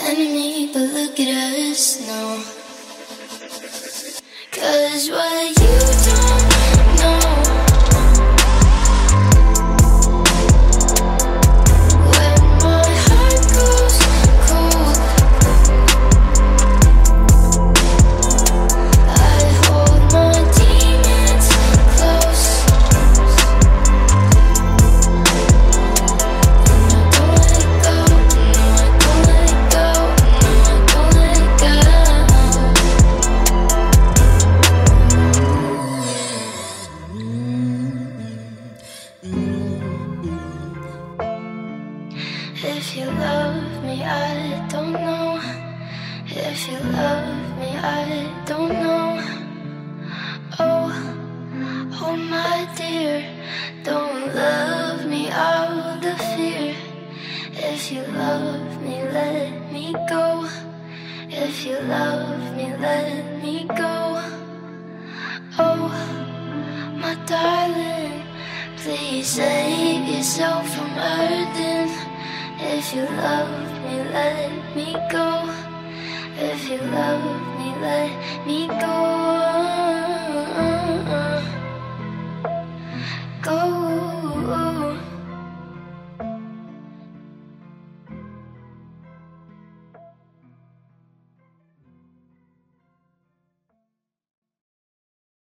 enemy, but look at us now. 'Cause what you don't know, when my heart goes cold, I hold my demons close, and I don't let go. No, I don't let go. No, I don't let go. If you love me, I don't know. If you love me, I don't know. Oh, oh my dear, don't love me out of fear. If you love me, let me go. If you love me, let me go. Oh, my darling, please save yourself from hurting. If you love me, let me go. If you love me, let me go.